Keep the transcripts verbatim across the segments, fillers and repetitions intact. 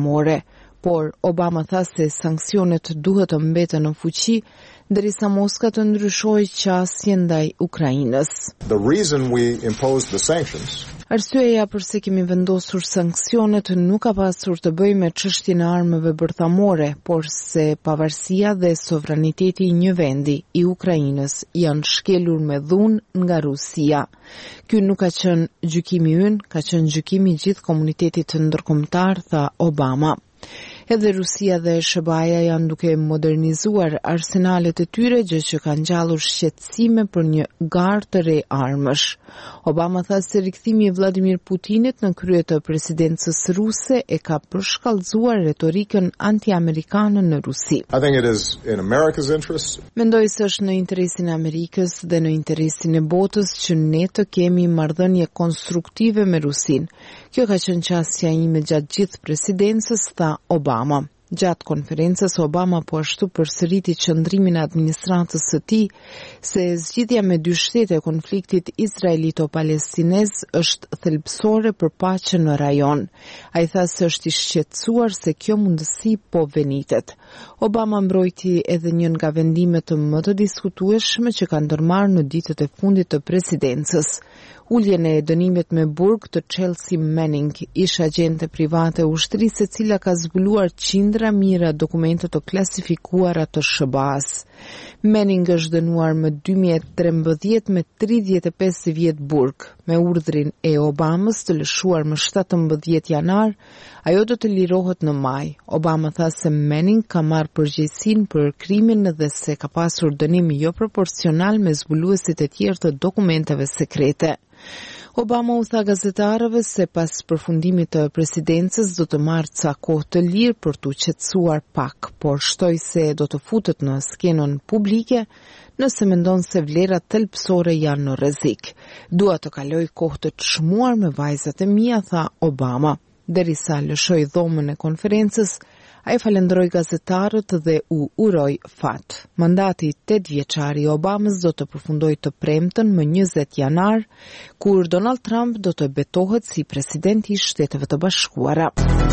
bërthamore, por Obama tha se sanksionet duhet të mbeten në fuqi derisa Moska të ndryshojë qasjen ndaj Ukrainës. The reason we imposed the sanctions Arsyeja përse kemi vendosur sanksionet nuk ka pasur të bëjë me çështjen e armëve bërthamore, por se pavarësia dhe sovraniteti i një vendi, i Ukrainës, janë shkelur me dhunë nga Rusia. Ky nuk ka qenë gjykimi ynë, ka qenë gjykimi i gjithë komunitetit ndërkombëtar, tha Obama. Edhe Rusia dhe Shëbaja janë duke modernizuar arsenalet e tyre, gjë që ka ngjallur shqetësime për një garë të re armësh. Obama tha se rikthimi i Vladimir Putinit në krye të presidencës ruse e ka përshkallëzuar retorikën anti-amerikane në Rusi. I think it is in America's interest. Mendoj se është në interesin e Amerikës dhe në interesin e botës që ne të kemi marrëdhënie konstruktive me Rusin. Kjo ka qenë qasja ime gjatë gjithë presidencës, tha Obama. Gjatë konferencës, Obama po ashtu përsëriti qëndrimin e administratës së tij se zgjidhja me dy shtete e konfliktit izraelito-palestinez është thelbësore për paqen në rajon. Ai tha se është i shqetësuar se kjo mundësi po venitet. Obama mbrojti edhe një nga vendimet më të diskutueshme që ka ndërmarrë në ditët e fundit të presidencës. Uljen e dënimit me burg të Chelsea Manning, ish agjente private e ushtrisë e cila ka zbuluar qindra mijëra dokumente të klasifikuara të S B A-s. Manning është dënuar më dy mijë e trembëdhjetë me tridhjetë e pesë vjet burg. Me urdhrin e Obamës të lëshuar më shtatëmbëdhjetë janar, ajo do të lirohet në maj. Obama tha se Manning ka marrë përgjegjësinë për krimin dhe se ka pasur dënim jo proporcional me zbuluesit e tjerë të dokumenteve sekrete. Obama u tha gazetarëve se pas përfundimit të presidencës do të marrë ca kohë të lirë për t'u qetësuar pak, por shtoi se do të futet në skenën publike nëse mendon se vlerat thelbësore janë në rrezik. Dua të kaloj kohë të çmuar me vajzat e mia, tha Obama. Derisa lëshoi dhomën e konferencës, ai falenderoi gazetarët dhe u uroi fat. Mandati tetë vjeçar i Obamës do të përfundojë të premten më njëzet janar, kur Donald Trump do të betohet si presidenti i Shteteve të Bashkuara.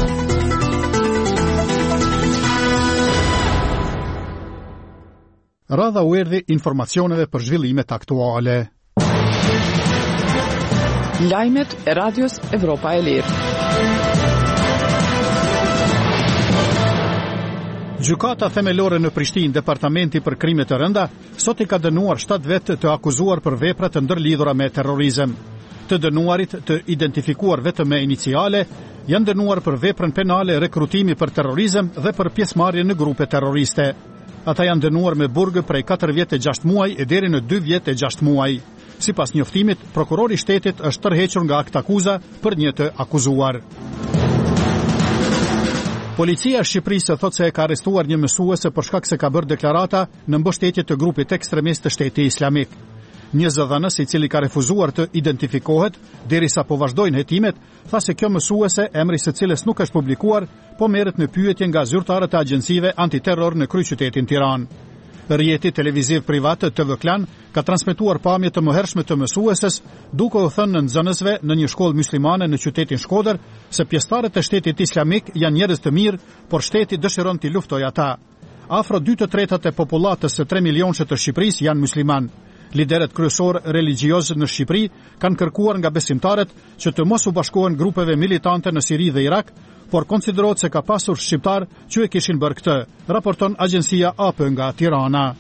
Radha u erdhi informacioneve për zhvillimet aktuale. Lajmet e Radios Evropa e Lirë. Gjykata themelore në Prishtinë, departamenti për krime të rënda, sot i ka dënuar shtatë vetë të akuzuar për vepra të ndërlidhura me terrorizëm. Të dënuarit, të identifikuar vetëm me iniciale, janë dënuar për veprën penale rekrutimi për terrorizëm dhe për pjesëmarrje në grupe terroriste. Ata janë dënuar me burg prej katër vjet e gjashtë muaj e deri në dy vjet e gjashtë muaj. Sipas njoftimit, prokurori i shtetit është tërhequr nga akt akuza për një të akuzuar. Policia e Shqipërisë thotë se e ka arrestuar një mësuese për shkak se ka bërë deklarata në mbështetje të grupit ekstremist të Shtetit Islamik. Një zëdhënës i cili ka refuzuar të identifikohet derisa po vazhdojnë hetimet, tha se kjo mësuese, emri së cilës nuk është publikuar, po merret në pyetje nga zyrtarët e agjencive antiterror në kryeqytetin Tiranë. Rjeti televiziv privat T V Klan ka transmetuar pamje të mëhershme të mësueses, duke u thënë në nxënësve në një shkollë muslimane në qytetin Shkodër se pjesëtarët e Shtetit Islamik janë njerëz të mirë, por shteti dëshiron t'i luftojë ata. Afro dy të tretat e popullatës së tre milionshë të Shqipërisë janë musliman. Liderët kryesor religjioz në Shqipëri kanë kërkuar nga besimtarët që të mos u bashkohen grupeve militante në Siri dhe Irak, por konsiderohet se ka pasur shqiptar që e kishin bërë këtë, raporton agjencia A P nga Tirana.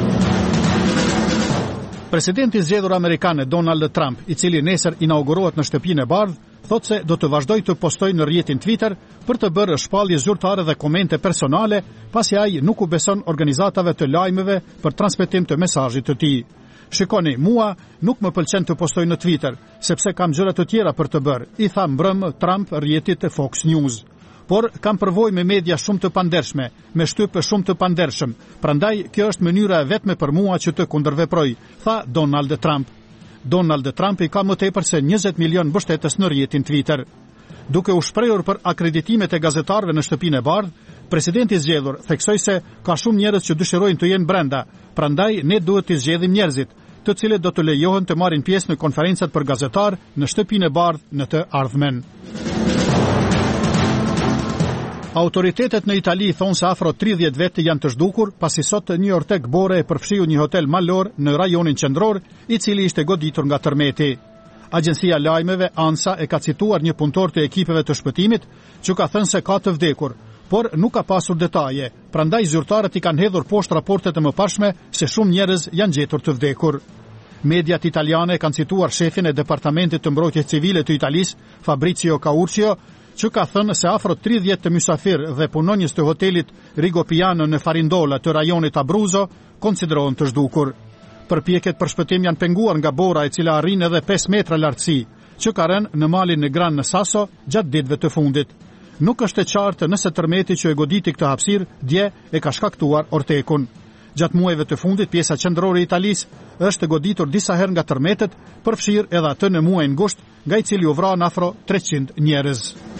Presidenti i zgjedhur amerikan Donald Trump, i cili nesër inaugurohet në Shtëpinë e Bardhë, thotë se do të vazhdojë të postojë në rrjetin Twitter për të bërë shpallje zyrtare dhe komente personale, pasi ai nuk u beson organizatave të lajmeve për transmetim të mesazhit të tij. Shikoni, mua nuk më pëlqen të postoj në Twitter, sepse kam gjëra të tjera për të bërë, i tha mbrëm Trump rrjetit të Fox News. Por kam përvojë me media shumë të pandershme, me shtyp shumë të pandershëm, prandaj kjo është mënyra e vetme për mua që të kundërveproj, tha Donald Trump. Donald Trump i ka më tepër se njëzet milion mbështetës në rrjetin Twitter. Duke u shprehur për akreditimet e gazetarëve në Shtëpinë e Bardhë, presidenti i zgjedhur theksoi se ka shumë njerëz që dëshirojnë të jenë brenda, prandaj ne duhet të zgjedhim njerëzit, të cilët do të lejohen të marrin pjesë në konferencat për gazetar në Shtëpinë e Bardhë në të ardhmen. Autoritetet në Itali thonë se afro tridhjetë vete janë të zhdukur pasi sot një ortek bore e përfshiu një hotel malor në rajonin qendror, i cili ishte goditur nga tërmeti. Agjencia lajmeve ANSA e ka cituar një punëtor të ekipeve të shpëtimit që ka thënë se ka të vdekur, por nuk ka pasur detaje, prandaj zyrtarët i kanë hedhur poshtë raportet e mëparshme se shumë njerëz janë gjetur të vdekur. Mediat italiane kanë cituar shefin e Departamentit të Mbrojtjes Civile të Italisë, Fabrizio Caurcio, që ka thënë se afro tridhjetë të mysafirë dhe punonjës të hotelit Rigopiano në Farindola të rajonit Abruzzo konsiderohen të zhdukur. Përpjekjet për shpëtim janë penguar nga bora e cila arrin edhe pesë metra lartësi, që ka rënë në malin në Gran Sasso gjatë ditëve të fundit. Nuk është e qartë nëse tërmeti që e goditi këtë hapësirë dje e ka shkaktuar ortekun. Gjatë muajve të fundit, pjesa qendrore e Italisë është goditur disa herë nga tërmetet, përfshirë edhe atë në muajin gusht, nga i cili u vranë afro treqind njerëz.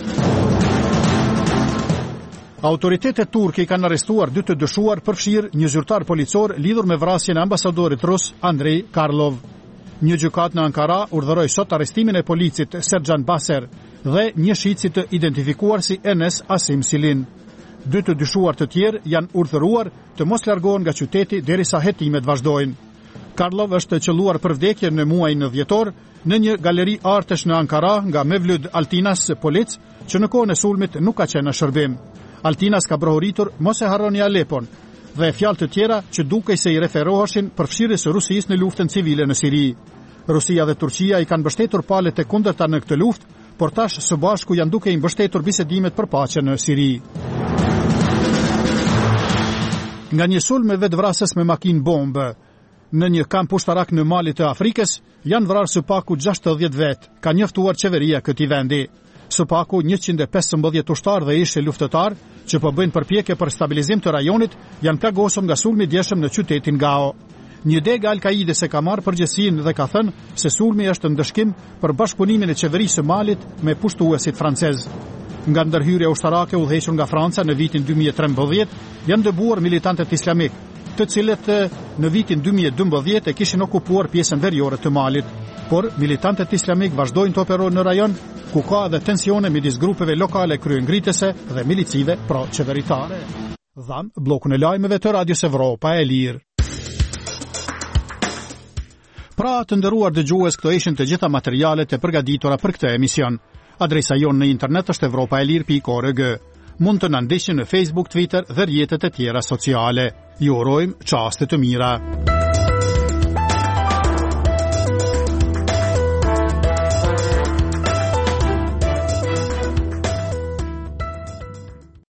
Autoritetet turke i kanë arrestuar dy të dyshuar, përfshirë një zyrtar policor lidhur me vrasjen e ambasadorit rus Andrei Karlov. Një gjykat në Ankara urdhëroi sot arrestimin e policit Serjan Baser dhe një shici të identifikuar si Enes Asim Silin. Dy të dyshuar të tjerë janë urdhëruar të mos largohen nga qyteti derisa hetimet vazhdojnë. Karlov është qelluar për vdekje në muajin dhjetor në një galeri artësh në Ankara nga Mevlud Altinas polic, që në kohën e sulmit nuk ka qenë në shërbim. Altinas ka brohuritur mos e harroni Alepon dhe fjalë të tjera që dukej se i referoheshin përfshirjes së Rusisë në luftën civile në Siri. Rusia dhe Turqia i kanë mbështetur palët e kundërta në këtë luftë, por tash së bashku janë duke i mbështetur bisedimet për paqe në Siri. Nga një sulm me vetvrasës me makinë bombë në një kamp ushtarak në Mali të Afrikës janë vrarë së paku gjashtëdhjetë vet, ka njoftuar qeveria këtij vendi. Së paku njëqind e pesëmbëdhjetë ushtarë dhe ishte luftëtar që po bëjnë përpjekje për stabilizim të rajonit janë plagosur nga sulmi i djeshëm në qytetin Gao. Një deg Al-Kaides e ka marrë përgjegjësinë dhe ka thënë se sulmi është ndëshkim për bashkëpunimin e qeverisë së Malit me pushtuesit francez. Nga ndërhyrja ushtarake udhëhequr nga Franca në vitin dy mijë e trembëdhjetë, janë dëbuar militantët islamik, të cilët në vitin dy mijë e dymbëdhjetë e kishin okupuar pjesën veriore të Malit. Por militantët islamik vazhdojnë të operojnë në rajon, ku ka edhe tensione midis grupeve lokale kryengritëse dhe milicive pro-qeveritare. Dham bllokun e lajmeve të Radios Evropa e Lirë. Pra të nderuar dëgjues, këto ishin të gjitha materialet e përgatitura për këtë emision. Adresa jonë në internet është evropaelir pikë org. Mund të na ndiqni në Facebook, Twitter dhe rrjetet e tjera sociale. Ju urojmë çaste të mira.